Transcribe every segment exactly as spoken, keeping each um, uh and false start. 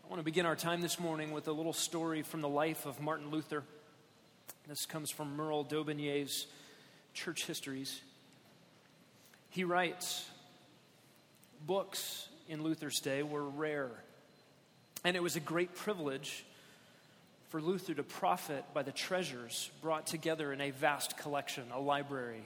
I want to begin our time this morning with a little story from the life of Martin Luther. This comes from Merle Daubigny's Church Histories. He writes, books in Luther's day were rare, and it was a great privilege for Luther to profit by the treasures brought together in a vast collection, a library.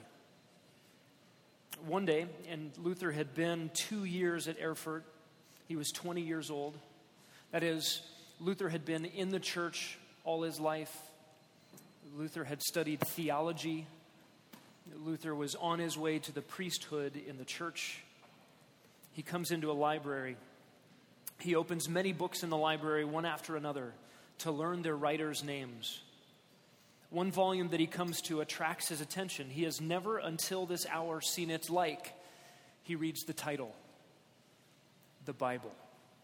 One day, and Luther had been two years at Erfurt. He was twenty years old. That is, Luther had been in the church all his life. Luther had studied theology. Luther was on his way to the priesthood in the church. He comes into a library. He opens many books in the library, one after another, to learn their writers' names. One volume that he comes to attracts his attention. He has never until this hour seen its like. He reads the title, The Bible.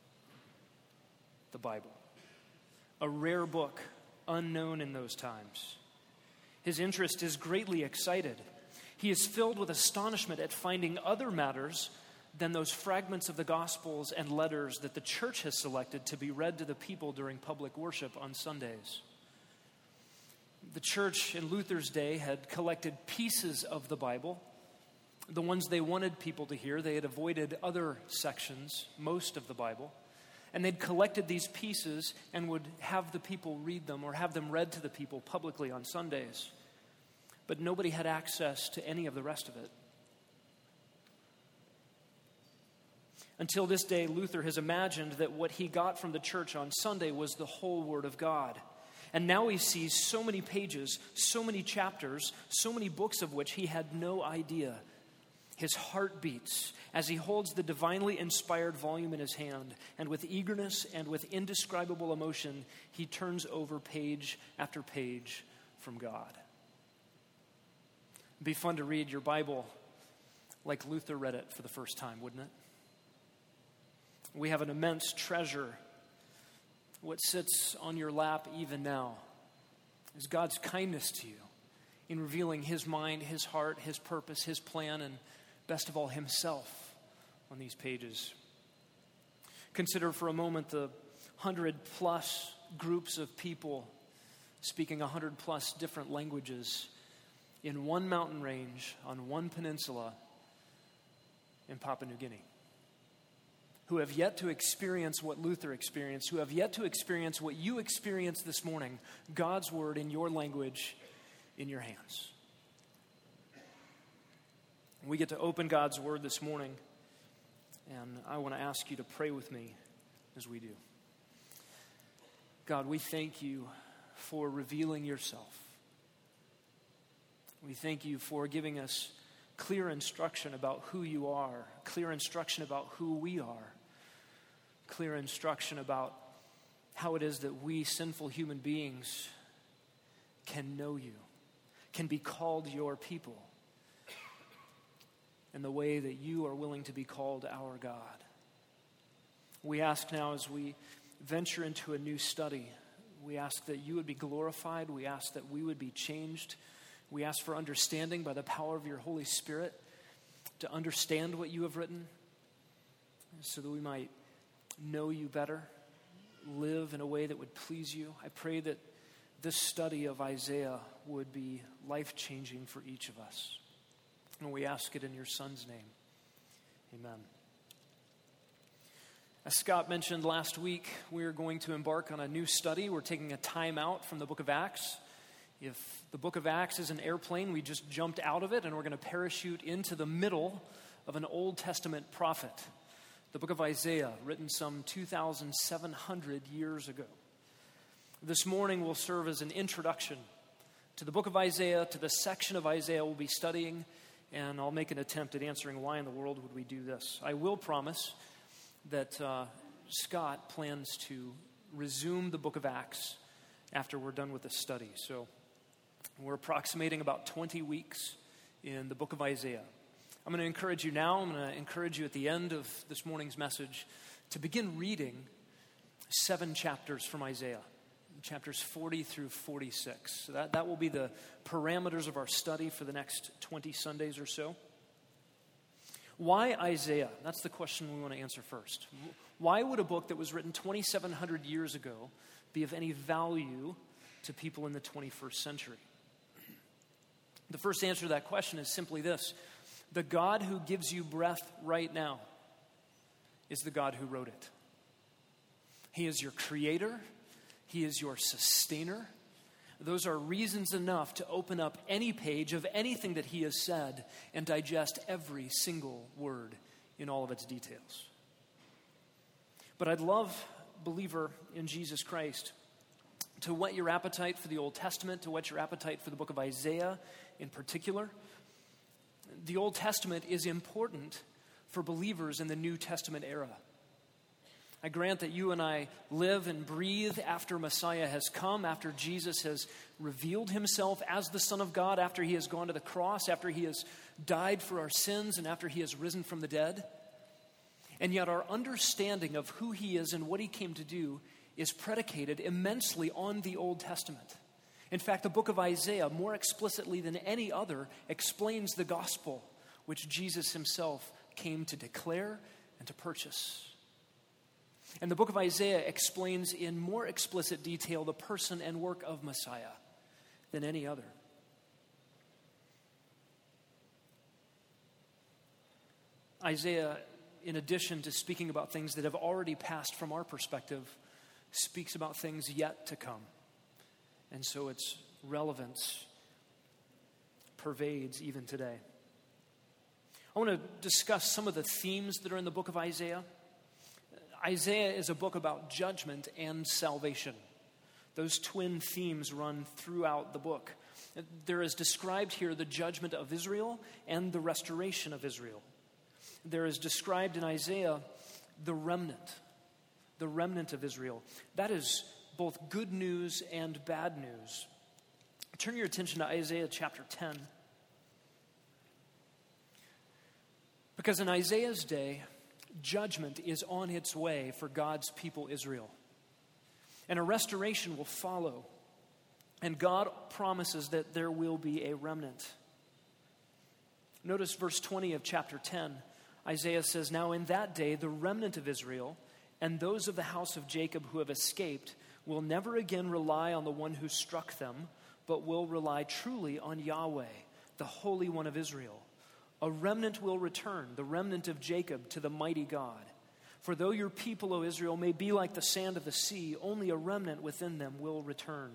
The Bible. A rare book, unknown in those times. His interest is greatly excited. He is filled with astonishment at finding other matters than those fragments of the Gospels and letters that the church has selected to be read to the people during public worship on Sundays. The church in Luther's day had collected pieces of the Bible, the ones they wanted people to hear. They had avoided other sections, most of the Bible. And they'd collected these pieces and would have the people read them or have them read to the people publicly on Sundays. But nobody had access to any of the rest of it. Until this day, Luther has imagined that what he got from the church on Sunday was the whole Word of God. And now he sees so many pages, so many chapters, so many books of which he had no idea. His heart beats as he holds the divinely inspired volume in his hand, and with eagerness and with indescribable emotion, he turns over page after page from God. It'd be fun to read your Bible like Luther read it for the first time, wouldn't it? We have an immense treasure. What sits on your lap even now is God's kindness to you in revealing His mind, His heart, His purpose, His plan, and best of all, Himself on these pages. Consider for a moment the hundred plus groups of people speaking a hundred plus different languages in one mountain range on one peninsula in Papua New Guinea, who have yet to experience what Luther experienced, who have yet to experience what you experienced this morning, God's Word in your language, in your hands. We get to open God's Word this morning, and I want to ask you to pray with me as we do. God, we thank you for revealing yourself. We thank you for giving us clear instruction about who you are, clear instruction about who we are, clear instruction about how it is that we sinful human beings can know you, can be called your people, and the way that you are willing to be called our God. We ask now as we venture into a new study, we ask that you would be glorified. We ask that we would be changed. We ask for understanding by the power of your Holy Spirit to understand what you have written so that we might know you better, live in a way that would please you. I pray that this study of Isaiah would be life-changing for each of us. And we ask it in your Son's name. Amen. As Scott mentioned last week, we're going to embark on a new study. We're taking a time out from the book of Acts. If the book of Acts is an airplane, we just jumped out of it and we're going to parachute into the middle of an Old Testament prophet, the book of Isaiah, written some two thousand seven hundred years ago. This morning will serve as an introduction to the book of Isaiah, to the section of Isaiah we'll be studying, and I'll make an attempt at answering why in the world would we do this. I will promise that uh, Scott plans to resume the book of Acts after we're done with this study. So we're approximating about twenty weeks in the book of Isaiah. I'm going to encourage you now, I'm going to encourage you at the end of this morning's message to begin reading seven chapters from Isaiah, chapters forty through forty-six. So that, that will be the parameters of our study for the next twenty Sundays or so. Why Isaiah? That's the question we want to answer first. Why would a book that was written twenty-seven hundred years ago be of any value to people in the twenty-first century? The first answer to that question is simply this: the God who gives you breath right now is the God who wrote it. He is your creator. He is your sustainer. Those are reasons enough to open up any page of anything that he has said and digest every single word in all of its details. But I'd love, believer in Jesus Christ, to whet your appetite for the Old Testament, to whet your appetite for the book of Isaiah in particular. The Old Testament is important for believers in the New Testament era. I grant that you and I live and breathe after Messiah has come, after Jesus has revealed himself as the Son of God, after he has gone to the cross, after he has died for our sins, and after he has risen from the dead. And yet our understanding of who he is and what he came to do is predicated immensely on the Old Testament. In fact, the book of Isaiah, more explicitly than any other, explains the gospel which Jesus himself came to declare and to purchase. And the book of Isaiah explains in more explicit detail the person and work of Messiah than any other. Isaiah, in addition to speaking about things that have already passed from our perspective, speaks about things yet to come. And so its relevance pervades even today. I want to discuss some of the themes that are in the book of Isaiah. Isaiah is a book about judgment and salvation. Those twin themes run throughout the book. There is described here the judgment of Israel and the restoration of Israel. There is described in Isaiah the remnant, the remnant of Israel. That is both good news and bad news. Turn your attention to Isaiah chapter ten. Because in Isaiah's day, judgment is on its way for God's people Israel. And a restoration will follow. And God promises that there will be a remnant. Notice verse twenty of chapter ten. Isaiah says, "Now in that day, the remnant of Israel and those of the house of Jacob who have escaped will never again rely on the one who struck them, but will rely truly on Yahweh, the Holy One of Israel. A remnant will return, the remnant of Jacob, to the mighty God. For though your people, O Israel, may be like the sand of the sea, only a remnant within them will return."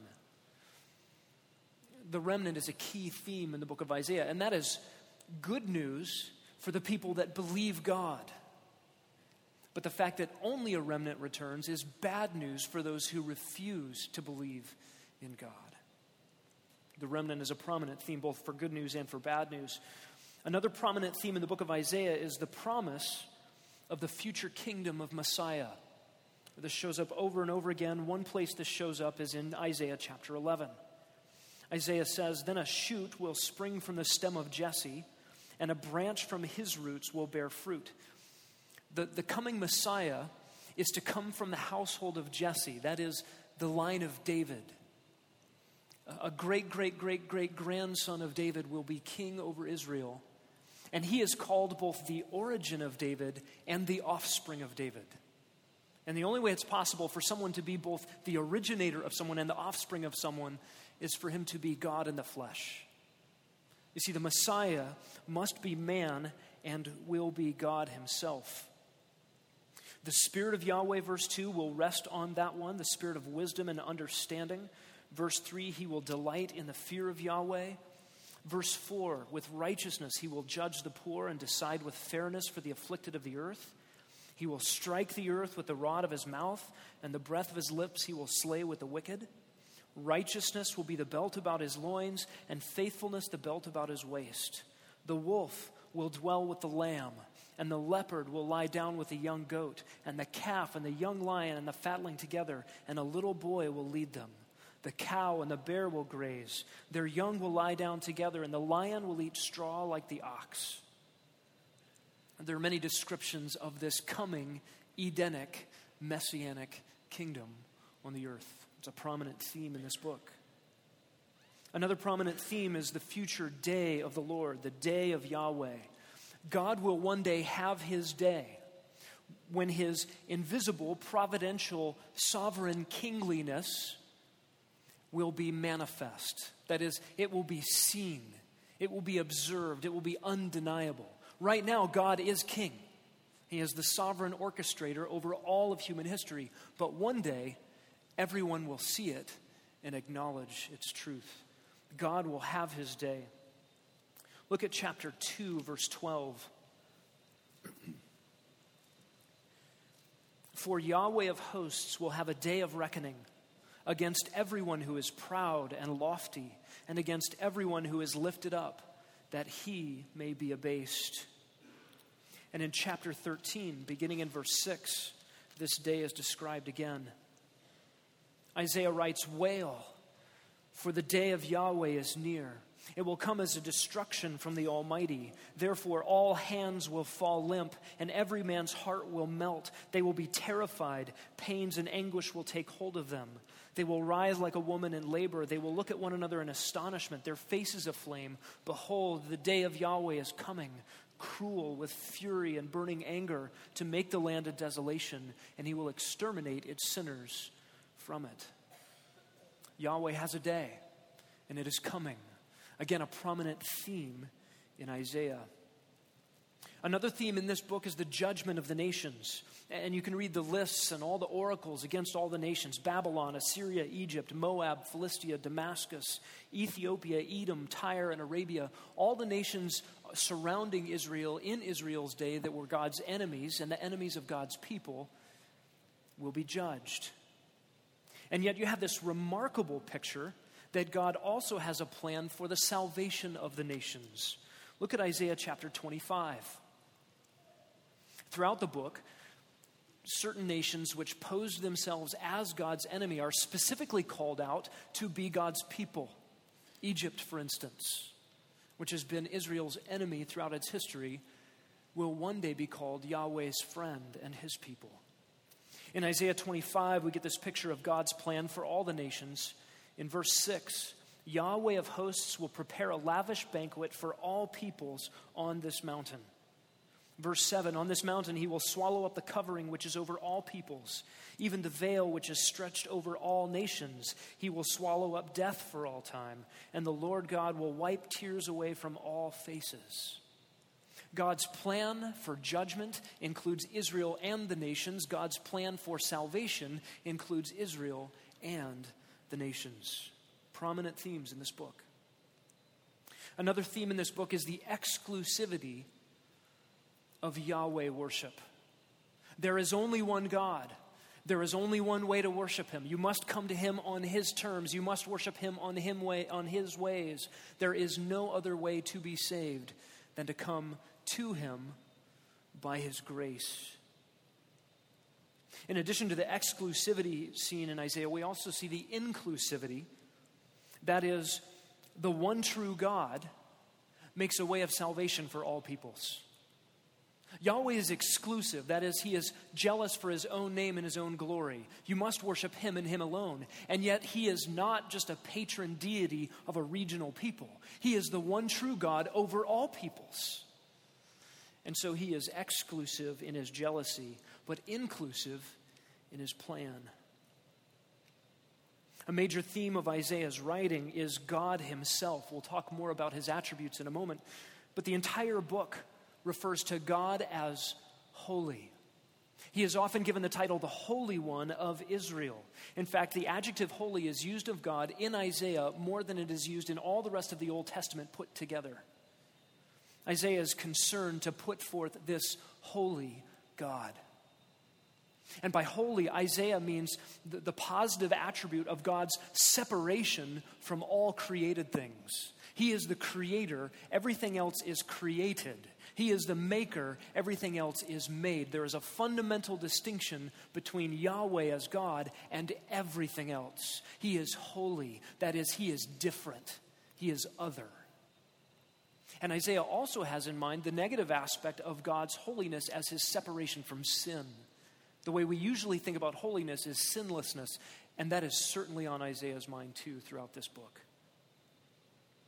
The remnant is a key theme in the book of Isaiah, and that is good news for the people that believe God. But the fact that only a remnant returns is bad news for those who refuse to believe in God. The remnant is a prominent theme both for good news and for bad news. Another prominent theme in the book of Isaiah is the promise of the future kingdom of Messiah. This shows up over and over again. One place this shows up is in Isaiah chapter eleven. Isaiah says, "Then a shoot will spring from the stem of Jesse, and a branch from his roots will bear fruit." The, the coming Messiah is to come from the household of Jesse, that is, the line of David. A great, great, great, great grandson of David will be king over Israel. And he is called both the origin of David and the offspring of David. And the only way it's possible for someone to be both the originator of someone and the offspring of someone is for him to be God in the flesh. You see, the Messiah must be man and will be God himself. The Spirit of Yahweh, verse two, will rest on that one, the Spirit of wisdom and understanding. Verse three, he will delight in the fear of Yahweh. Verse four, with righteousness he will judge the poor and decide with fairness for the afflicted of the earth. He will strike the earth with the rod of his mouth, and the breath of his lips he will slay with the wicked. Righteousness will be the belt about his loins, and faithfulness the belt about his waist. The wolf will dwell with the lamb, and the leopard will lie down with the young goat, and the calf and the young lion and the fatling together, and a little boy will lead them. The cow and the bear will graze. Their young will lie down together, and the lion will eat straw like the ox. There are many descriptions of this coming Edenic, messianic kingdom on the earth. It's a prominent theme in this book. Another prominent theme is the future day of the Lord, the day of Yahweh. God will one day have his day. when his invisible, providential, sovereign kingliness will be manifest. That is, it will be seen. It will be observed. It will be undeniable. Right now, God is king. He is the sovereign orchestrator over all of human history. But one day, everyone will see it and acknowledge its truth. God will have his day. Look at chapter two, verse twelve. For Yahweh of hosts will have a day of reckoning against everyone who is proud and lofty, and against everyone who is lifted up, that he may be abased. And in chapter thirteen, beginning in verse six, this day is described again. Isaiah writes, "Wail, for the day of Yahweh is near. It will come as a destruction from the Almighty. Therefore, all hands will fall limp, and every man's heart will melt. They will be terrified. Pains and anguish will take hold of them. They will rise like a woman in labor. They will look at one another in astonishment, their faces aflame. Behold, the day of Yahweh is coming, cruel with fury and burning anger, to make the land a desolation, and he will exterminate its sinners from it." Yahweh has a day, and it is coming. Again, a prominent theme in Isaiah. Another theme in this book is the judgment of the nations. And you can read the lists and all the oracles against all the nations: Babylon, Assyria, Egypt, Moab, Philistia, Damascus, Ethiopia, Edom, Tyre, and Arabia. All the nations surrounding Israel in Israel's day that were God's enemies and the enemies of God's people will be judged. And yet you have this remarkable picture that God also has a plan for the salvation of the nations. Look at Isaiah chapter twenty-five. Throughout the book, certain nations which pose themselves as God's enemy are specifically called out to be God's people. Egypt, for instance, which has been Israel's enemy throughout its history, will one day be called Yahweh's friend and his people. In Isaiah twenty-five, we get this picture of God's plan for all the nations. In verse six, Yahweh of hosts will prepare a lavish banquet for all peoples on this mountain. Verse seven, on this mountain he will swallow up the covering which is over all peoples, even the veil which is stretched over all nations. He will swallow up death for all time, and the Lord God will wipe tears away from all faces. God's plan for judgment includes Israel and the nations. God's plan for salvation includes Israel and the nations. Prominent themes in this book. Another theme in this book is the exclusivity of Yahweh worship. There is only one God. There is only one way to worship him. You must come to him on his terms. You must worship him on him way, on his ways. There is no other way to be saved than to come to him by his grace. In addition to the exclusivity seen in Isaiah, we also see the inclusivity. That is, the one true God makes a way of salvation for all peoples. Yahweh is exclusive. That is, he is jealous for his own name and his own glory. You must worship him and him alone. And yet he is not just a patron deity of a regional people. He is the one true God over all peoples. And so he is exclusive in his jealousy, but inclusive in his plan. A major theme of Isaiah's writing is God himself. We'll talk more about his attributes in a moment. But the entire book refers to God as holy. He is often given the title the Holy One of Israel. In fact, the adjective holy is used of God in Isaiah more than it is used in all the rest of the Old Testament put together. Isaiah is concerned to put forth this holy God. And by holy, Isaiah means the, the positive attribute of God's separation from all created things. He is the creator. Everything else is created. He is the maker. Everything else is made. There is a fundamental distinction between Yahweh as God and everything else. He is holy. That is, he is different. He is other. And Isaiah also has in mind the negative aspect of God's holiness as his separation from sin. The way we usually think about holiness is sinlessness, and that is certainly on Isaiah's mind too throughout this book.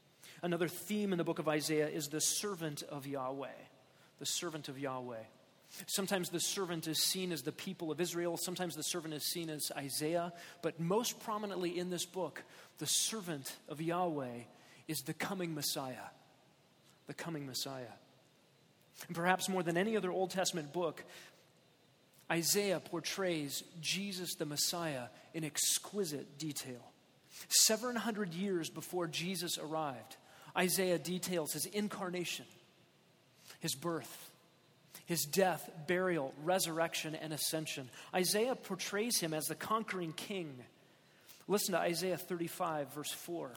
Another theme in the book of Isaiah is the servant of Yahweh. The servant of Yahweh. Sometimes the servant is seen as the people of Israel. Sometimes the servant is seen as Isaiah. But most prominently in this book, the servant of Yahweh is the coming Messiah. The coming Messiah. And perhaps more than any other Old Testament book, Isaiah portrays Jesus the Messiah in exquisite detail. seven hundred years before Jesus arrived, Isaiah details his incarnation, his birth, his death, burial, resurrection, and ascension. Isaiah portrays him as the conquering king. Listen to Isaiah thirty-five, verse four.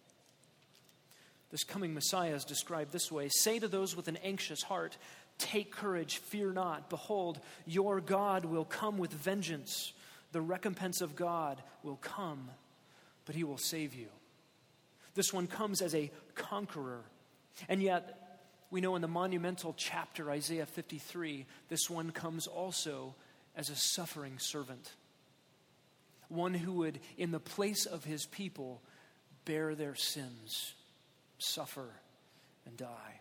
This coming Messiah is described this way. Say to those with an anxious heart, take courage, fear not. Behold, your God will come with vengeance. The recompense of God will come, but he will save you. This one comes as a conqueror. And yet, we know in the monumental chapter, Isaiah fifty-three, this one comes also as a suffering servant. One who would, in the place of his people, bear their sins, suffer, and die.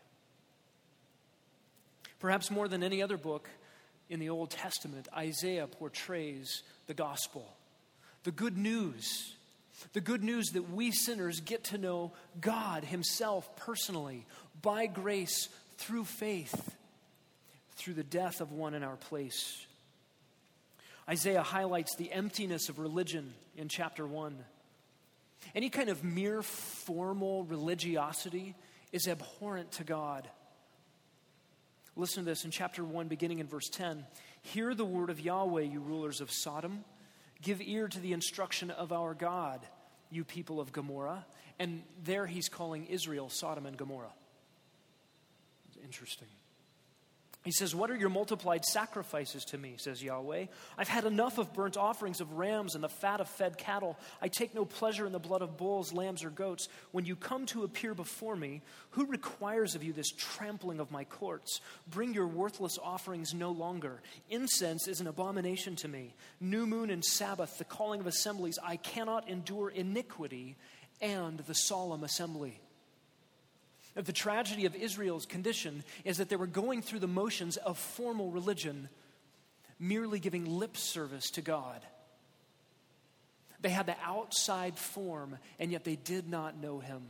Perhaps more than any other book in the Old Testament, Isaiah portrays the gospel, the good news, the good news that we sinners get to know God himself personally, by grace, through faith, through the death of one in our place. Isaiah highlights the emptiness of religion in chapter one. Any kind of mere formal religiosity is abhorrent to God. Listen to this in chapter one, beginning in verse ten. Hear the word of Yahweh, you rulers of Sodom. Give ear to the instruction of our God, you people of Gomorrah. And there he's calling Israel Sodom and Gomorrah. Interesting. He says, what are your multiplied sacrifices to me, says Yahweh? I've had enough of burnt offerings of rams and the fat of fed cattle. I take no pleasure in the blood of bulls, lambs, or goats. When you come to appear before me, who requires of you this trampling of my courts? Bring your worthless offerings no longer. Incense is an abomination to me. New moon and Sabbath, the calling of assemblies. I cannot endure iniquity and the solemn assembly. The tragedy of Israel's condition is that they were going through the motions of formal religion, merely giving lip service to God. They had the outside form, and yet they did not know him.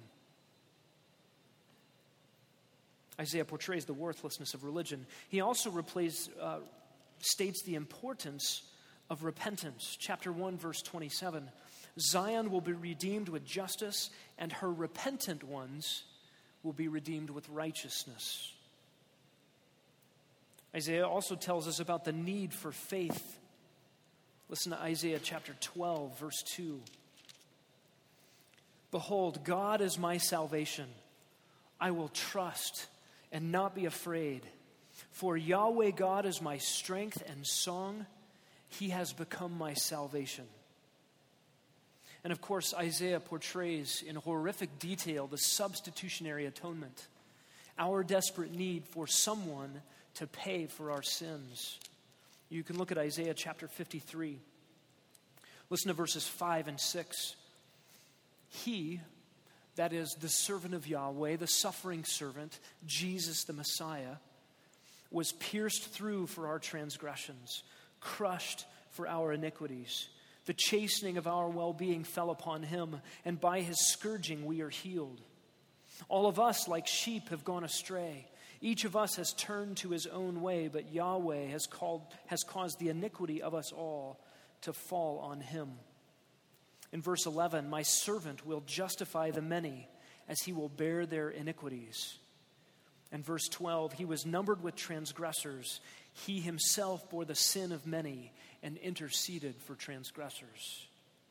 Isaiah portrays the worthlessness of religion. He also replays, uh, states the importance of repentance. Chapter one, verse twenty-seven. Zion will be redeemed with justice, and her repentant ones will be redeemed with righteousness. Isaiah also tells us about the need for faith. Listen to Isaiah chapter twelve, verse two. Behold, God is my salvation. I will trust and not be afraid. For Yahweh God is my strength and song. He has become my salvation. And of course, Isaiah portrays in horrific detail the substitutionary atonement, our desperate need for someone to pay for our sins. You can look at Isaiah chapter fifty-three. Listen to verses five and six. He, that is the servant of Yahweh, the suffering servant, Jesus the Messiah, was pierced through for our transgressions, crushed for our iniquities. The chastening of our well-being fell upon him, and by his scourging we are healed. All of us, like sheep, have gone astray. Each of us has turned to his own way, but Yahweh has called, has caused the iniquity of us all to fall on him. In verse eleven, my servant will justify the many, as he will bear their iniquities. And verse twelve, he was numbered with transgressors. He himself bore the sin of many and interceded for transgressors.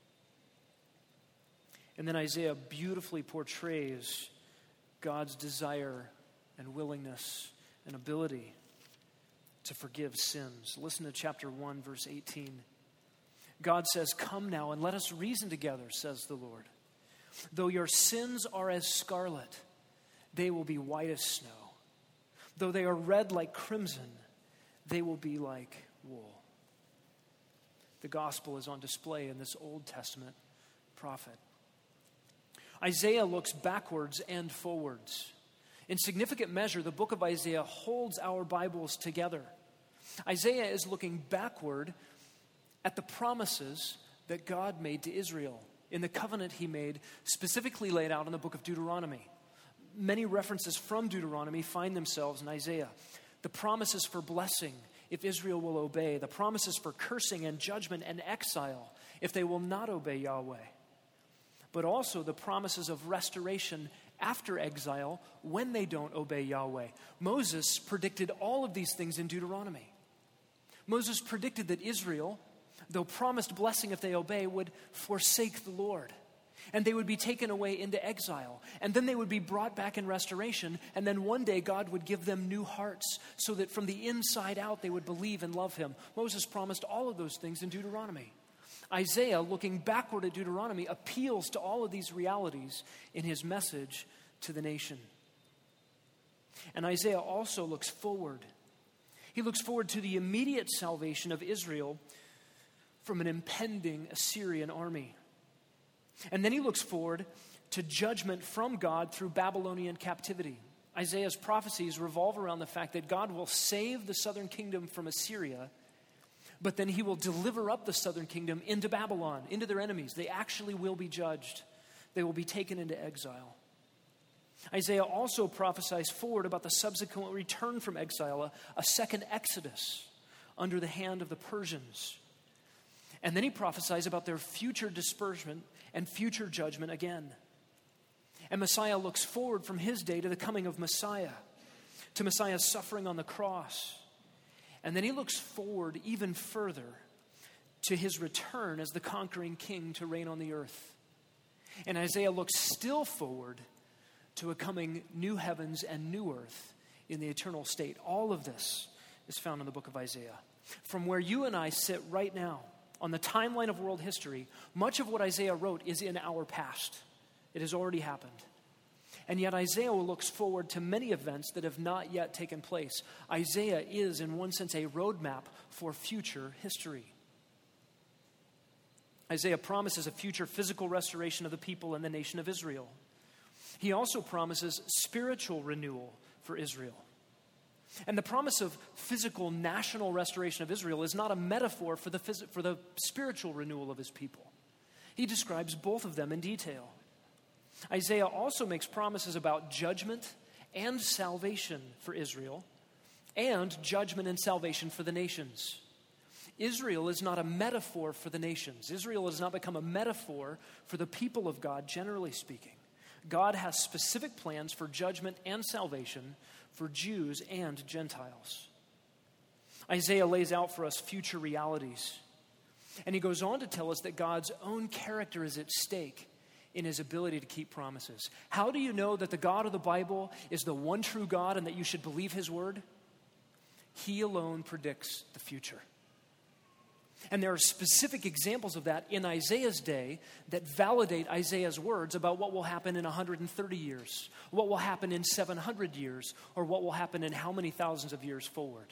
And then Isaiah beautifully portrays God's desire and willingness and ability to forgive sins. Listen to chapter one, verse eighteen. God says, come now and let us reason together, says the Lord. Though your sins are as scarlet, they will be white as snow. Though they are red like crimson, they will be like wool. The gospel is on display in this Old Testament prophet. Isaiah looks backwards and forwards. In significant measure, the book of Isaiah holds our Bibles together. Isaiah is looking backward at the promises that God made to Israel in the covenant he made, specifically laid out in the book of Deuteronomy. Many references from Deuteronomy find themselves in Isaiah. The promises for blessing, if Israel will obey. The promises for cursing and judgment and exile, if they will not obey Yahweh. But also the promises of restoration after exile when they don't obey Yahweh. Moses predicted all of these things in Deuteronomy. Moses predicted that Israel, though promised blessing if they obey, would forsake the Lord. And they would be taken away into exile. And then they would be brought back in restoration. And then one day God would give them new hearts so that from the inside out they would believe and love him. Moses promised all of those things in Deuteronomy. Isaiah, looking backward at Deuteronomy, appeals to all of these realities in his message to the nation. And Isaiah also looks forward. He looks forward to the immediate salvation of Israel from an impending Assyrian army. And then he looks forward to judgment from God through Babylonian captivity. Isaiah's prophecies revolve around the fact that God will save the southern kingdom from Assyria, but then he will deliver up the southern kingdom into Babylon, into their enemies. They actually will be judged. They will be taken into exile. Isaiah also prophesies forward about the subsequent return from exile, a, a second exodus under the hand of the Persians. And then he prophesies about their future disbursement and future judgment again. And Messiah looks forward from his day to the coming of Messiah, to Messiah's suffering on the cross. And then he looks forward even further to his return as the conquering king to reign on the earth. And Isaiah looks still forward to a coming new heavens and new earth in the eternal state. All of this is found in the book of Isaiah. From where you and I sit right now, on the timeline of world history, much of what Isaiah wrote is in our past. It has already happened. And yet Isaiah looks forward to many events that have not yet taken place. Isaiah is, in one sense, a roadmap for future history. Isaiah promises a future physical restoration of the people and the nation of Israel. He also promises spiritual renewal for Israel. And the promise of physical national restoration of Israel is not a metaphor for the, phys- for the spiritual renewal of his people. He describes both of them in detail. Isaiah also makes promises about judgment and salvation for Israel, and judgment and salvation for the nations. Israel is not a metaphor for the nations. Israel has not become a metaphor for the people of God, generally speaking. God has specific plans for judgment and salvation for Jews and Gentiles. Isaiah lays out for us future realities. And he goes on to tell us that God's own character is at stake in his ability to keep promises. How do you know that the God of the Bible is the one true God and that you should believe his word? He alone predicts the future. And there are specific examples of that in Isaiah's day that validate Isaiah's words about what will happen in one hundred thirty years, what will happen in seven hundred years, or what will happen in how many thousands of years forward.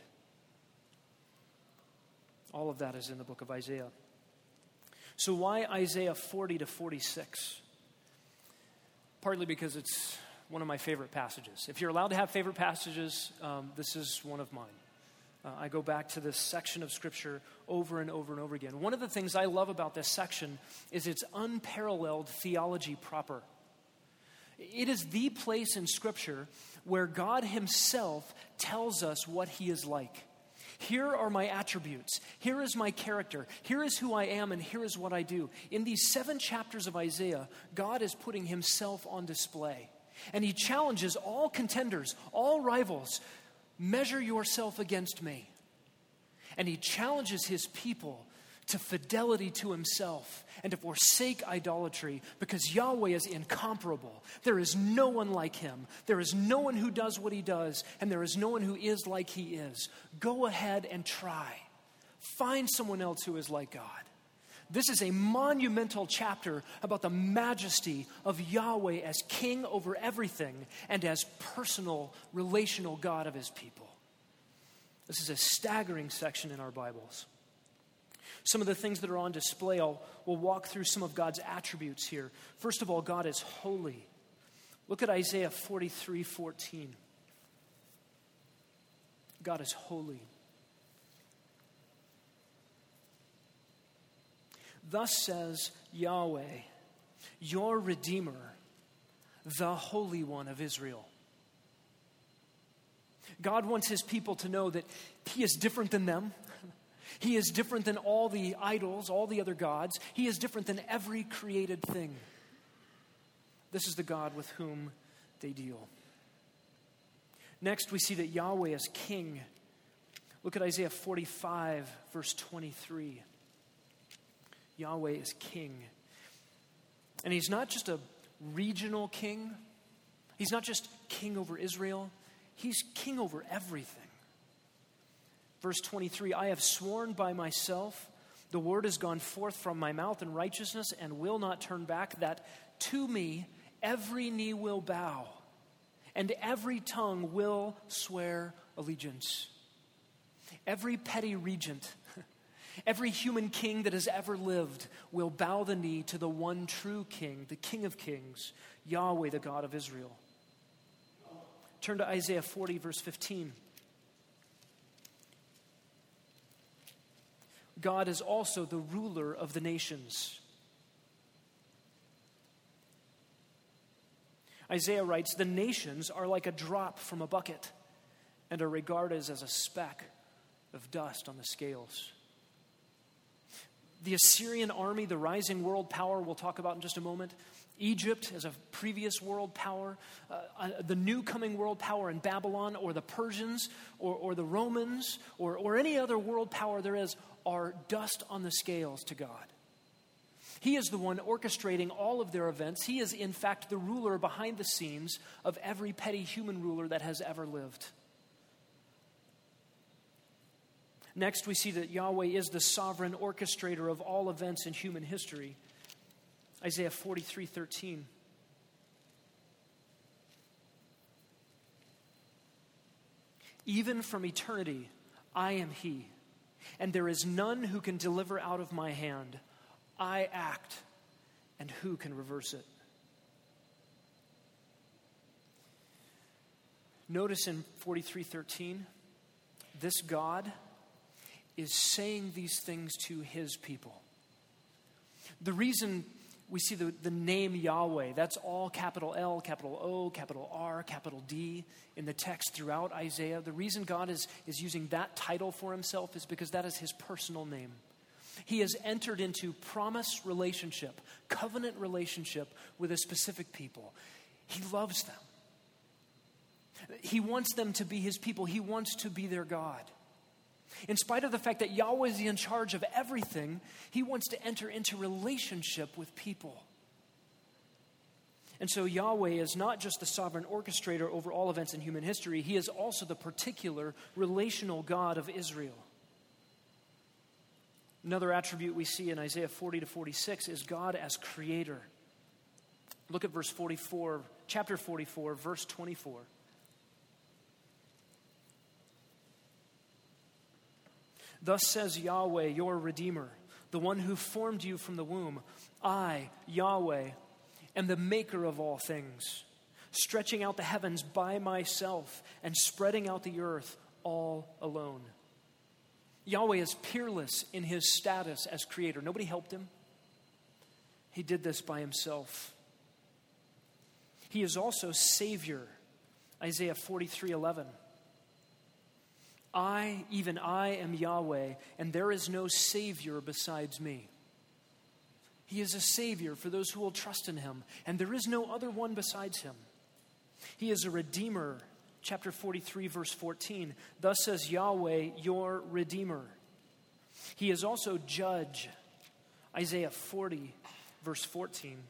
All of that is in the book of Isaiah. So why Isaiah forty to forty-six? Partly because it's one of my favorite passages. If you're allowed to have favorite passages, um, this is one of mine. Uh, I go back to this section of Scripture over and over and over again. One of the things I love about this section is its unparalleled theology proper. It is the place in Scripture where God himself tells us what he is like. Here are my attributes. Here is my character. Here is who I am, and here is what I do. In these seven chapters of Isaiah, God is putting himself on display. And he challenges all contenders, all rivals. Measure yourself against me. And he challenges his people to fidelity to himself and to forsake idolatry, because Yahweh is incomparable. There is no one like him. There is no one who does what he does, and there is no one who is like he is. Go ahead and try. Find someone else who is like God. This is a monumental chapter about the majesty of Yahweh as king over everything and as personal, relational God of his people. This is a staggering section in our Bibles. Some of the things that are on display, I'll, we'll walk through some of God's attributes here. First of all, God is holy. Look at Isaiah forty-three fourteen. God is holy. Thus says Yahweh, your Redeemer, the Holy One of Israel. God wants his people to know that he is different than them. He is different than all the idols, all the other gods. He is different than every created thing. This is the God with whom they deal. Next, we see that Yahweh is king. Look at Isaiah forty-five, verse twenty-three. Yahweh is king. And he's not just a regional king. He's not just king over Israel. He's king over everything. Verse twenty-three, I have sworn by myself, the word has gone forth from my mouth in righteousness and will not turn back, that to me every knee will bow and every tongue will swear allegiance. Every petty regent, every human king that has ever lived will bow the knee to the one true king, the King of Kings, Yahweh, the God of Israel. Turn to Isaiah forty, verse fifteen. God is also the ruler of the nations. Isaiah writes, the nations are like a drop from a bucket and are regarded as a speck of dust on the scales. The Assyrian army, the rising world power we'll talk about in just a moment, Egypt as a previous world power, uh, uh, the new coming world power in Babylon, or the Persians, or, or the Romans, or, or any other world power there is, are dust on the scales to God. He is the one orchestrating all of their events. He is, in fact, the ruler behind the scenes of every petty human ruler that has ever lived. Next, we see that Yahweh is the sovereign orchestrator of all events in human history. Isaiah forty-three thirteen. Even from eternity, I am he, and there is none who can deliver out of my hand. I act, and who can reverse it? Notice in forty-three thirteen, this God is saying these things to his people. The reason we see the, the name Yahweh, that's all capital L, capital O, capital R, capital D in the text throughout Isaiah. The reason God is, is using that title for himself is because that is his personal name. He has entered into promise relationship, covenant relationship with a specific people. He loves them. He wants them to be his people. He wants to be their God. In spite of the fact that Yahweh is in charge of everything, he wants to enter into relationship with people. And so Yahweh is not just the sovereign orchestrator over all events in human history, he is also the particular relational God of Israel. Another attribute we see in Isaiah forty to forty-six is God as creator. Look at verse forty-four, chapter forty-four, verse twenty-four. Thus says Yahweh, your Redeemer, the one who formed you from the womb. I, Yahweh, am the maker of all things, stretching out the heavens by myself and spreading out the earth all alone. Yahweh is peerless in his status as creator. Nobody helped him. He did this by himself. He is also Savior. Isaiah forty-three eleven. I, even I, am Yahweh, and there is no Savior besides me. He is a Savior for those who will trust in him, and there is no other one besides him. He is a Redeemer. Chapter forty-three, verse fourteen. Thus says Yahweh, your Redeemer. He is also Judge. Isaiah forty, verse fourteen.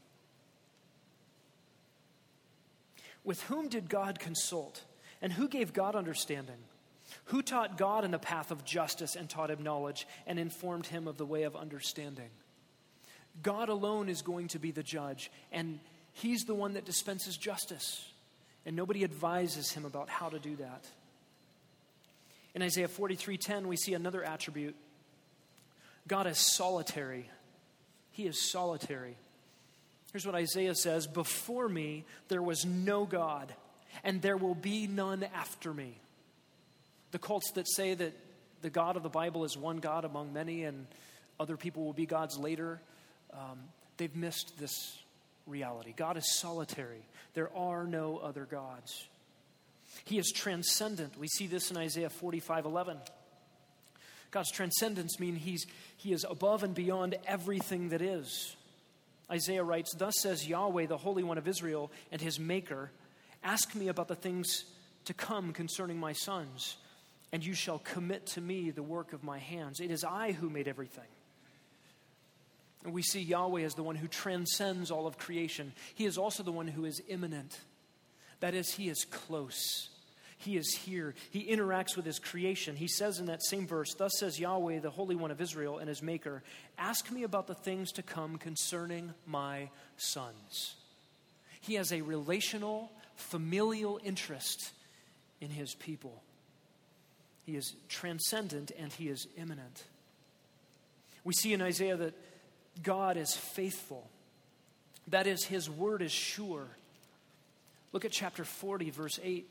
With whom did God consult? And who gave God understanding? Who taught God in the path of justice and taught him knowledge and informed him of the way of understanding? God alone is going to be the judge, and he's the one that dispenses justice. And nobody advises him about how to do that. In Isaiah forty-three ten, we see another attribute. God is solitary. He is solitary. Here's what Isaiah says, before me there was no God, and there will be none after me. The cults that say that the God of the Bible is one God among many, and other people will be gods later. Um, they've missed this reality. God is solitary. There are no other gods. He is transcendent. We see this in Isaiah forty-five eleven. God's transcendence means he's, he is above and beyond everything that is. Isaiah writes, "Thus says Yahweh, the Holy One of Israel and his Maker, ask me about the things to come concerning my sons, and you shall commit to me the work of my hands. It is I who made everything." And we see Yahweh as the one who transcends all of creation. He is also the one who is immanent. That is, he is close. He is here. He interacts with his creation. He says in that same verse, "Thus says Yahweh, the Holy One of Israel and his Maker, ask me about the things to come concerning my sons." He has a relational, familial interest in his people. He is transcendent and he is immanent. We see in Isaiah that God is faithful. That is, his word is sure. Look at chapter forty, verse eight.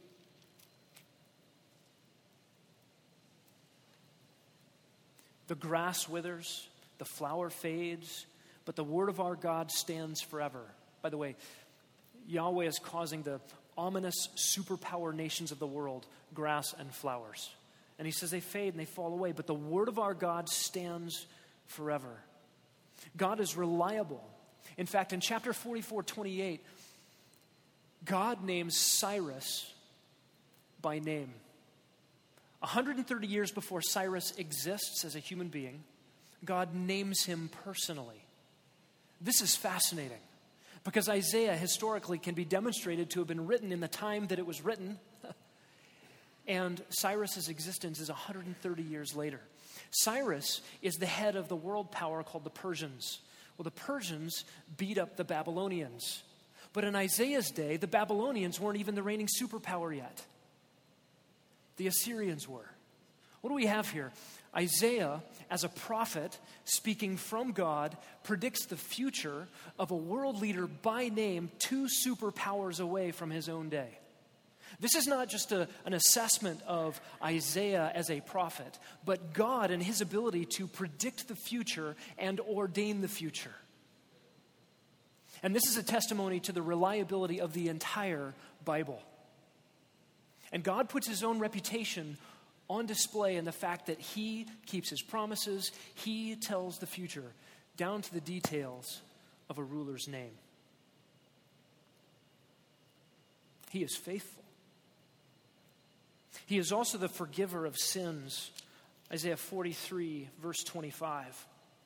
"The grass withers, the flower fades, but the word of our God stands forever." By the way, Yahweh is causing the ominous superpower nations of the world grass and flowers. And he says they fade and they fall away, but the word of our God stands forever. God is reliable. In fact, in chapter forty-four, twenty-eight, God names Cyrus by name. one hundred thirty years before Cyrus exists as a human being, God names him personally. This is fascinating because Isaiah historically can be demonstrated to have been written in the time that it was written, and Cyrus's existence is one hundred thirty years later. Cyrus is the head of the world power called the Persians. Well, the Persians beat up the Babylonians. But in Isaiah's day, the Babylonians weren't even the reigning superpower yet. The Assyrians were. What do we have here? Isaiah, as a prophet speaking from God, predicts the future of a world leader by name two superpowers away from his own day. This is not just a, an assessment of Isaiah as a prophet, but God and his ability to predict the future and ordain the future. And this is a testimony to the reliability of the entire Bible. And God puts his own reputation on display in the fact that he keeps his promises, he tells the future, down to the details of a ruler's name. He is faithful. He is also the forgiver of sins. Isaiah forty-three, verse twenty-five.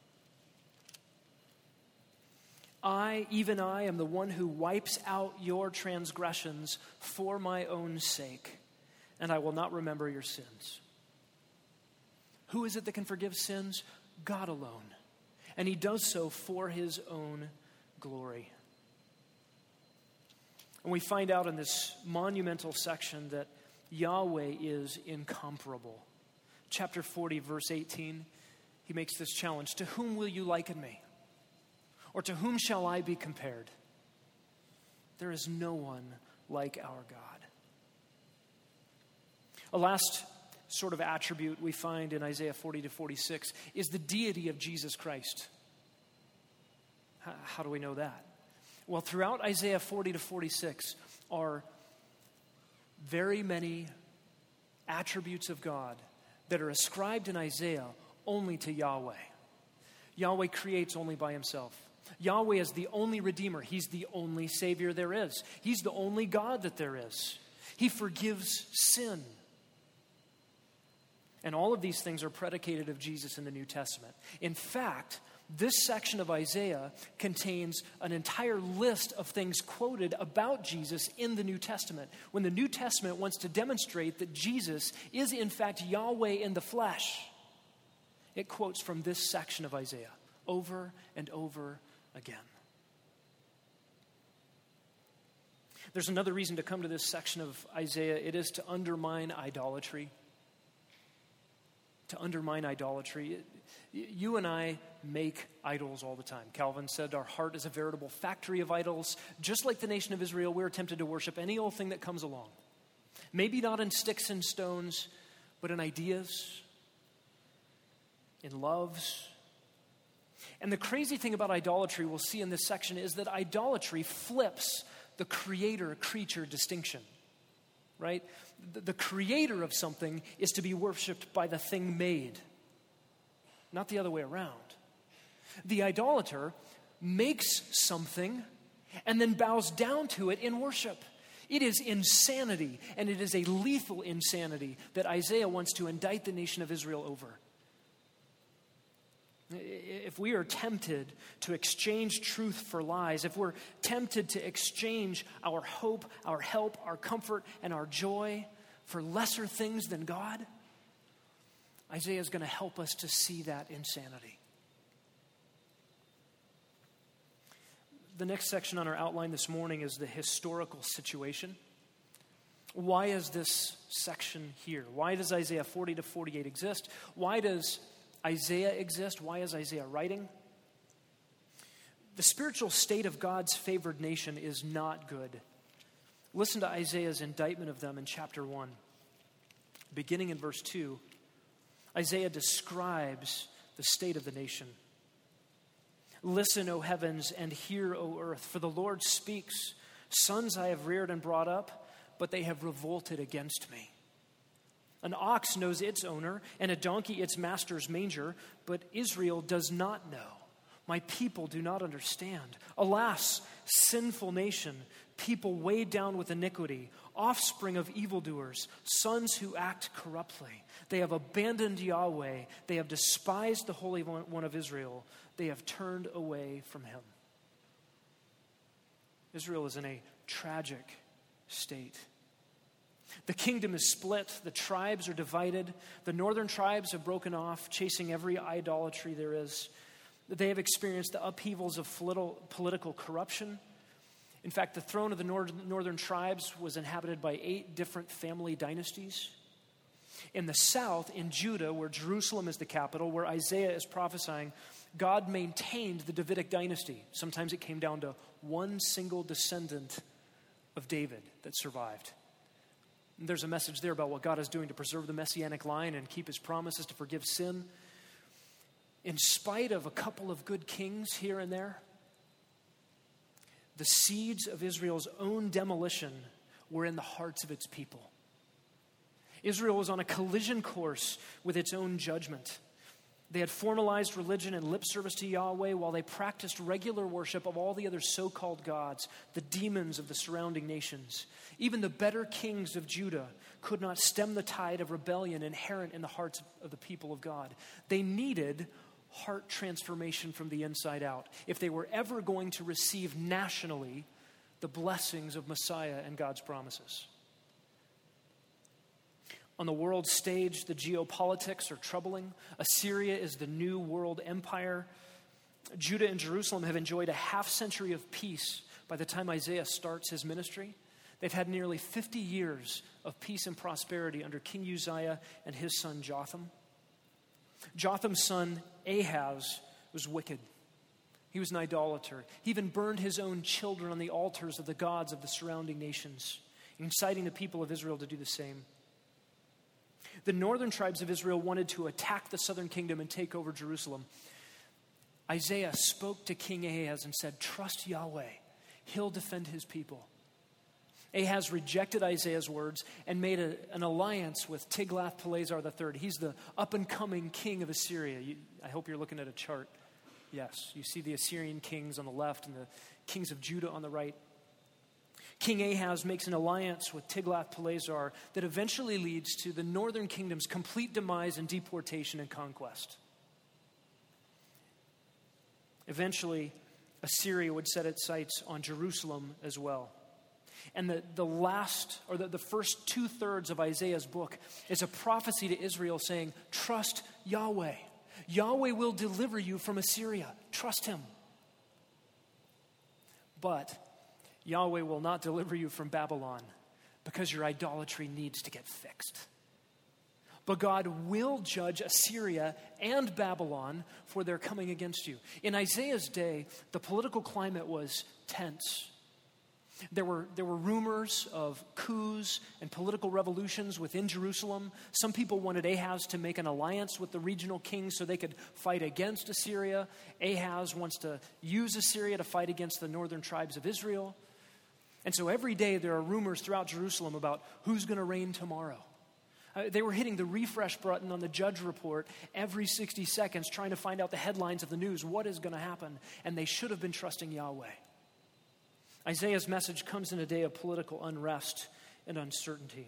"I, even I, am the one who wipes out your transgressions for my own sake, and I will not remember your sins." Who is it that can forgive sins? God alone. And he does so for his own glory. And we find out in this monumental section that Yahweh is incomparable. Chapter forty, verse eighteen, he makes this challenge. "To whom will you liken me? Or to whom shall I be compared? There is no one like our God." A last sort of attribute we find in Isaiah forty to forty-six is the deity of Jesus Christ. How, how do we know that? Well, throughout Isaiah forty to forty-six are very many attributes of God that are ascribed in Isaiah only to Yahweh. Yahweh creates only by himself. Yahweh is the only Redeemer. He's the only Savior there is. He's the only God that there is. He forgives sin. And all of these things are predicated of Jesus in the New Testament. In fact, this section of Isaiah contains an entire list of things quoted about Jesus in the New Testament. When the New Testament wants to demonstrate that Jesus is in fact Yahweh in the flesh, it quotes from this section of Isaiah over and over again. There's another reason to come to this section of Isaiah. It is to undermine idolatry. To undermine idolatry. You and I make idols all the time. Calvin said our heart is a veritable factory of idols. Just like the nation of Israel, we're tempted to worship any old thing that comes along. Maybe not in sticks and stones, but in ideas, in loves, And the crazy thing about idolatry we'll see in this section is that idolatry flips the creator-creature distinction, right? The, the creator of something is to be worshiped by the thing made, not the other way around. The idolater makes something and then bows down to it in worship. It is insanity, and it is a lethal insanity that Isaiah wants to indict the nation of Israel over. If we are tempted to exchange truth for lies, if we're tempted to exchange our hope, our help, our comfort, and our joy for lesser things than God, Isaiah is going to help us to see that insanity. The next section on our outline this morning is the historical situation. Why is this section here? Why does Isaiah forty to forty-eight exist? Why does Isaiah exist? Why is Isaiah writing? The spiritual state of God's favored nation is not good. Listen to Isaiah's indictment of them in chapter one. Beginning in verse two, Isaiah describes the state of the nation. Listen, O heavens, and hear, O earth, for the Lord speaks. Sons I have reared and brought up, but they have revolted against me. An ox knows its owner, and a donkey its master's manger, but Israel does not know. My people do not understand. Alas, sinful nation, people weighed down with iniquity, offspring of evildoers, sons who act corruptly. They have abandoned Yahweh. They have despised the Holy One of Israel. They have turned away from him. Israel is in a tragic state. The kingdom is split. The tribes are divided. The northern tribes have broken off, chasing every idolatry there is. They have experienced the upheavals of political corruption. In fact, the throne of the northern tribes was inhabited by eight different family dynasties. In the south, in Judah, where Jerusalem is the capital, where Isaiah is prophesying, God maintained the Davidic dynasty. Sometimes it came down to one single descendant of David that survived. And there's a message there about what God is doing to preserve the messianic line and keep his promises to forgive sin. In spite of a couple of good kings here and there, the seeds of Israel's own demolition were in the hearts of its people. Israel was on a collision course with its own judgment. They had formalized religion and lip service to Yahweh while they practiced regular worship of all the other so-called gods, the demons of the surrounding nations. Even the better kings of Judah could not stem the tide of rebellion inherent in the hearts of the people of God. They needed heart transformation from the inside out if they were ever going to receive nationally the blessings of Messiah and God's promises. On the world stage, the geopolitics are troubling. Assyria is the new world empire. Judah and Jerusalem have enjoyed a half century of peace by the time Isaiah starts his ministry. They've had nearly fifty years of peace and prosperity under King Uzziah and his son Jotham. Jotham's son Ahaz was wicked. He was an idolater. He even burned his own children on the altars of the gods of the surrounding nations, inciting the people of Israel to do the same. The northern tribes of Israel wanted to attack the southern kingdom and take over Jerusalem. Isaiah spoke to King Ahaz and said, "Trust Yahweh. He'll defend his people." Ahaz rejected Isaiah's words and made a, an alliance with Tiglath-Pileser the third. He's the up-and-coming king of Assyria. You, I hope you're looking at a chart. Yes, you see the Assyrian kings on the left and the kings of Judah on the right. King Ahaz makes an alliance with Tiglath-Pileser that eventually leads to the northern kingdom's complete demise and deportation and conquest. Eventually, Assyria would set its sights on Jerusalem as well. And the, the last, or the, the first two-thirds of Isaiah's book is a prophecy to Israel saying, trust Yahweh. Yahweh will deliver you from Assyria. Trust him. But Yahweh will not deliver you from Babylon because your idolatry needs to get fixed. But God will judge Assyria and Babylon for their coming against you. In Isaiah's day, the political climate was tense. There were, there were rumors of coups and political revolutions within Jerusalem. Some people wanted Ahaz to make an alliance with the regional kings so they could fight against Assyria. Ahaz wants to use Assyria to fight against the northern tribes of Israel. And so every day there are rumors throughout Jerusalem about who's going to reign tomorrow. Uh, they were hitting the refresh button on the Judge Report every sixty seconds trying to find out the headlines of the news. What is going to happen? And they should have been trusting Yahweh. Isaiah's message comes in a day of political unrest and uncertainty.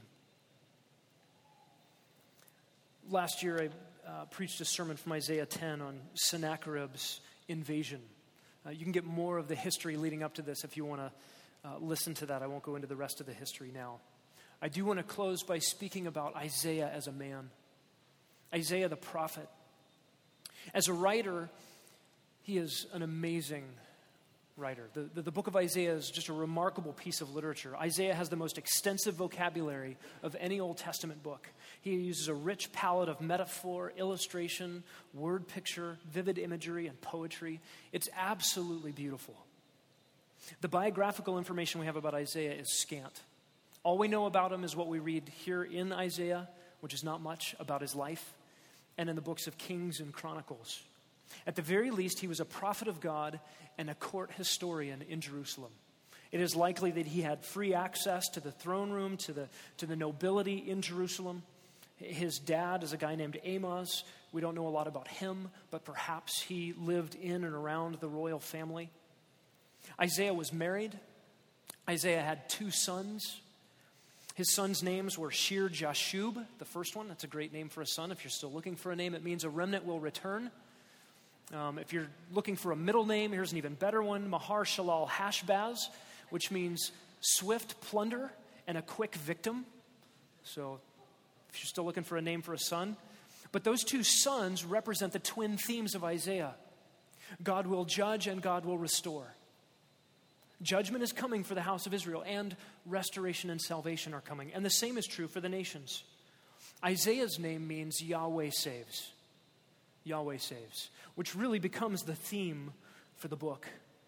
Last year, I uh, preached a sermon from Isaiah ten on Sennacherib's invasion. Uh, you can get more of the history leading up to this if you want to uh, listen to that. I won't go into the rest of the history now. I do want to close by speaking about Isaiah as a man, Isaiah the prophet. As a writer, he is an amazing writer. The, the, the book of Isaiah is just a remarkable piece of literature. Isaiah has the most extensive vocabulary of any Old Testament book. He uses a rich palette of metaphor, illustration, word picture, vivid imagery, and poetry. It's absolutely beautiful. The biographical information we have about Isaiah is scant. All we know about him is what we read here in Isaiah, which is not much about his life, and in the books of Kings and Chronicles. At the very least, he was a prophet of God and a court historian in Jerusalem. It is likely that he had free access to the throne room, to the, to the nobility in Jerusalem. His dad is a guy named Amos. We don't know a lot about him, but perhaps he lived in and around the royal family. Isaiah was married. Isaiah had two sons. His sons' names were Shear Jashub, the first one. That's a great name for a son. If you're still looking for a name, it means a remnant will return. Um, if you're looking for a middle name, here's an even better one, Mahar Shalal Hashbaz, which means swift plunder and a quick victim. So if you're still looking for a name for a son. But those two sons represent the twin themes of Isaiah. God will judge and God will restore. Judgment is coming for the house of Israel, and restoration and salvation are coming. And the same is true for the nations. Isaiah's name means Yahweh saves. Yahweh saves, which really becomes the theme for the book.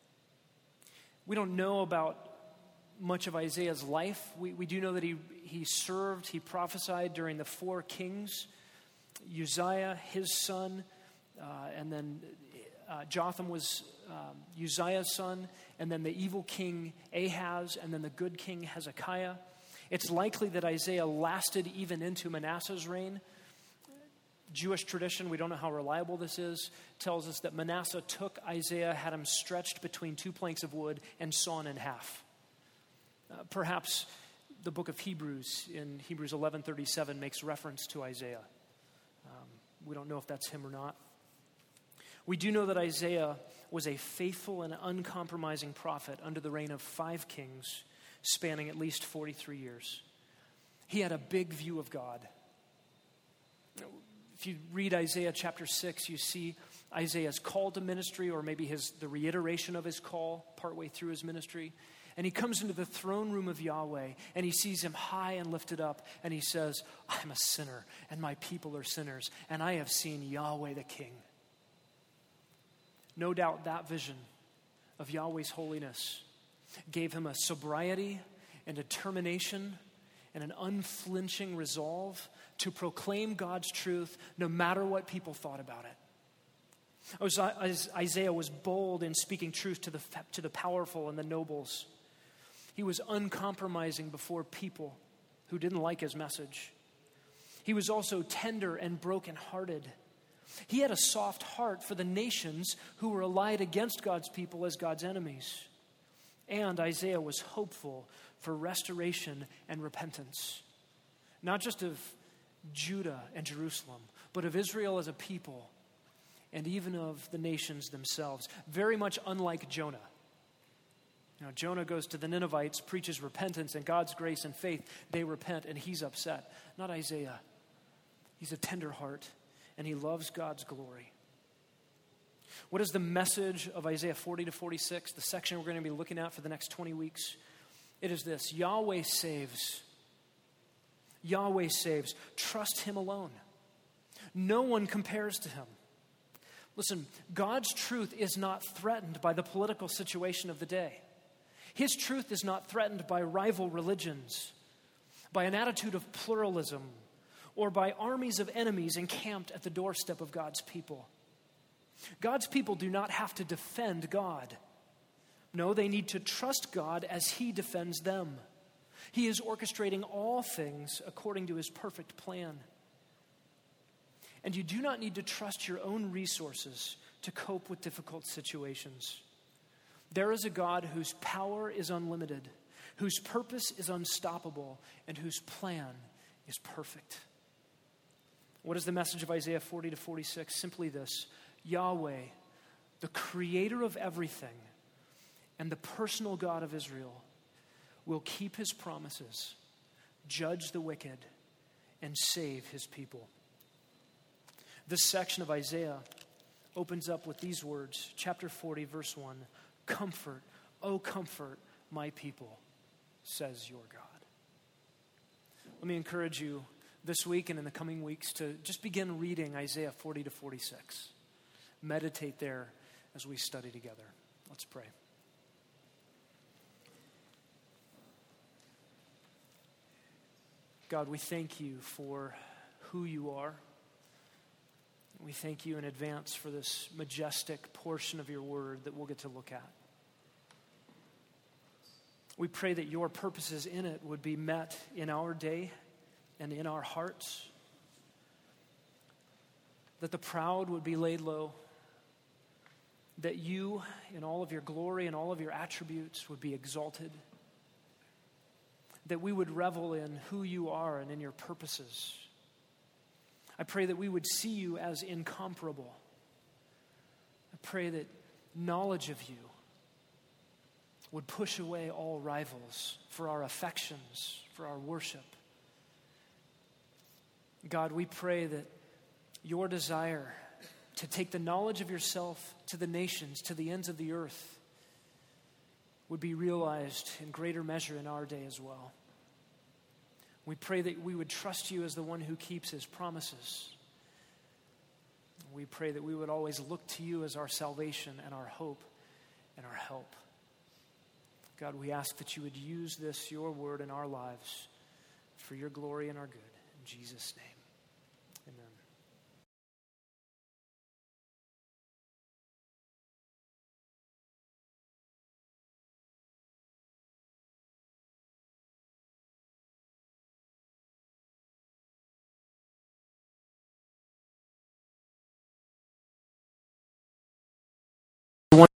We don't know about much of Isaiah's life. We, we do know that he, he served, he prophesied during the four kings, Uzziah, his son, uh, and then uh, Jotham was um, Uzziah's son, and then the evil king Ahaz, and then the good king Hezekiah. It's likely that Isaiah lasted even into Manasseh's reign. Jewish tradition, we don't know how reliable this is, tells us that Manasseh took Isaiah, had him stretched between two planks of wood, and sawn in half. Uh, perhaps the book of Hebrews in Hebrews eleven thirty-seven makes reference to Isaiah. Um, we don't know if that's him or not. We do know that Isaiah was a faithful and uncompromising prophet under the reign of five kings, spanning at least forty-three years. He had a big view of God. If you read Isaiah chapter six, you see Isaiah's call to ministry, or maybe his the reiteration of his call partway through his ministry. And he comes into the throne room of Yahweh, and he sees him high and lifted up, and he says, I'm a sinner, and my people are sinners, and I have seen Yahweh the King. No doubt that vision of Yahweh's holiness gave him a sobriety and determination and an unflinching resolve to proclaim God's truth no matter what people thought about it. Isaiah was bold in speaking truth to the, to the powerful and the nobles. He was uncompromising before people who didn't like his message. He was also tender and brokenhearted. He had a soft heart for the nations who were allied against God's people as God's enemies. And Isaiah was hopeful for restoration and repentance, not just of Judah and Jerusalem, but of Israel as a people, and even of the nations themselves. Very much unlike Jonah. You know, Jonah goes to the Ninevites, preaches repentance and God's grace and faith. They repent, and he's upset. Not Isaiah. He's a tender heart, and he loves God's glory. What is the message of Isaiah forty to forty-six, the section we're going to be looking at for the next twenty weeks? It is this: Yahweh saves. Yahweh saves. Trust him alone. No one compares to him. Listen, God's truth is not threatened by the political situation of the day. His truth is not threatened by rival religions, by an attitude of pluralism, or by armies of enemies encamped at the doorstep of God's people. God's people do not have to defend God. No, they need to trust God as He defends them. He is orchestrating all things according to His perfect plan. And you do not need to trust your own resources to cope with difficult situations. There is a God whose power is unlimited, whose purpose is unstoppable, and whose plan is perfect. What is the message of Isaiah forty to forty-six? Simply this: Yahweh, the creator of everything and the personal God of Israel, will keep His promises, judge the wicked, and save His people. This section of Isaiah opens up with these words, chapter forty, verse one, "Comfort, oh comfort my people, says your God." Let me encourage you this week and in the coming weeks to just begin reading Isaiah forty to forty-six. Meditate there as we study together. Let's pray. God, we thank you for who you are. We thank you in advance for this majestic portion of your word that we'll get to look at. We pray that your purposes in it would be met in our day and in our hearts, that the proud would be laid low, that you, in all of your glory and all of your attributes, would be exalted, that we would revel in who you are and in your purposes. I pray that we would see you as incomparable. I pray that knowledge of you would push away all rivals for our affections, for our worship. God, we pray that your desire to take the knowledge of yourself to the nations, to the ends of the earth, would be realized in greater measure in our day as well. We pray that we would trust you as the one who keeps his promises. We pray that we would always look to you as our salvation and our hope and our help. God, we ask that you would use this, your word, in our lives for your glory and our good. In Jesus' name, amen.